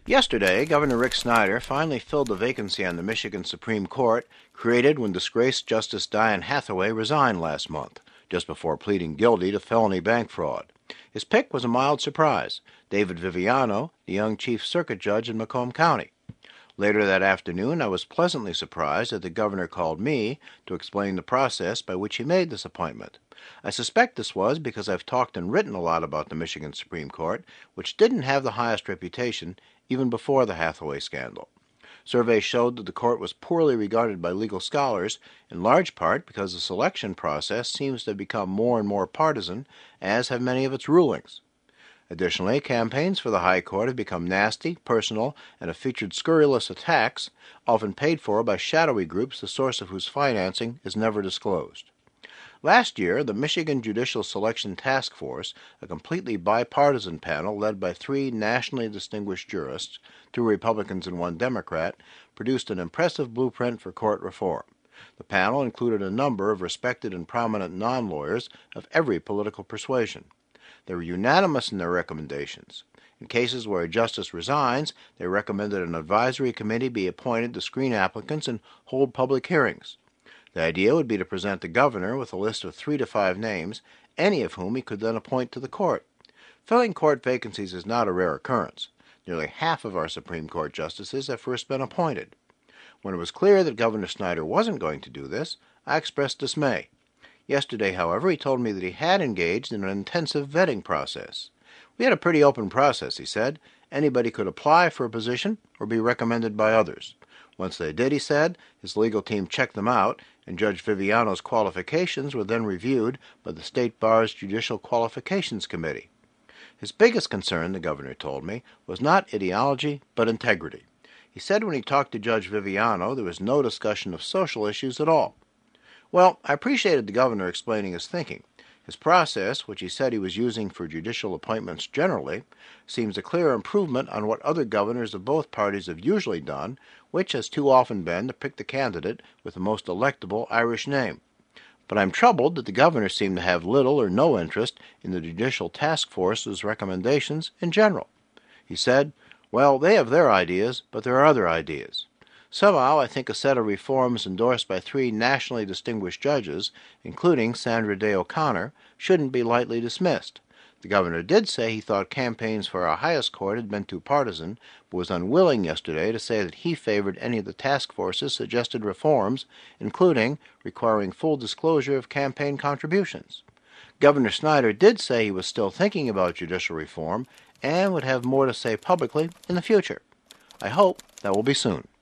Yesterday, Governor Rick Snyder finally filled the vacancy on the Michigan Supreme Court created when disgraced Justice Diane Hathaway resigned last month, just before pleading guilty to felony bank fraud. His pick was a mild surprise: David Viviano, the young Chief Circuit Judge in Macomb County. Later that afternoon, I was pleasantly surprised that the governor called me to explain the process by which he made this appointment. I suspect this was because I've talked and written a lot about the Michigan Supreme Court, which didn't have the highest reputation even before the Hathaway scandal. Surveys showed that the court was poorly regarded by legal scholars, in large part because the selection process seems to have become more and more partisan, as have many of its rulings. Additionally, campaigns for the High Court have become nasty, personal, and have featured scurrilous attacks, often paid for by shadowy groups the source of whose financing is never disclosed. Last year, the Michigan Judicial Selection Task Force, a completely bipartisan panel led by 3 nationally distinguished jurists, 2 Republicans and 1 Democrat, produced an impressive blueprint for court reform. The panel included a number of respected and prominent non-lawyers of every political persuasion. They were unanimous in their recommendations. In cases where a justice resigns, they recommended an advisory committee be appointed to screen applicants and hold public hearings. The idea would be to present the governor with a list of 3 to 5 names, any of whom he could then appoint to the court. Filling court vacancies is not a rare occurrence. Nearly half of our Supreme Court justices have first been appointed. When it was clear that Governor Snyder wasn't going to do this, I expressed dismay. Yesterday, however, he told me that he had engaged in an intensive vetting process. We had a pretty open process, he said. Anybody could apply for a position or be recommended by others. Once they did, he said, his legal team checked them out, and Judge Viviano's qualifications were then reviewed by the State Bar's Judicial Qualifications Committee. His biggest concern, the governor told me, was not ideology, but integrity. He said when he talked to Judge Viviano, there was no discussion of social issues at all. Well, I appreciated the governor explaining his thinking. His process, which he said he was using for judicial appointments generally, seems a clear improvement on what other governors of both parties have usually done, which has too often been to pick the candidate with the most electable Irish name. But I'm troubled that the governor seemed to have little or no interest in the Judicial Task Force's recommendations in general. He said, well, they have their ideas, but there are other ideas. Somehow, I think a set of reforms endorsed by 3 nationally distinguished judges, including Sandra Day O'Connor, shouldn't be lightly dismissed. The governor did say he thought campaigns for our highest court had been too partisan, but was unwilling yesterday to say that he favored any of the task force's suggested reforms, including requiring full disclosure of campaign contributions. Governor Snyder did say he was still thinking about judicial reform and would have more to say publicly in the future. I hope that will be soon.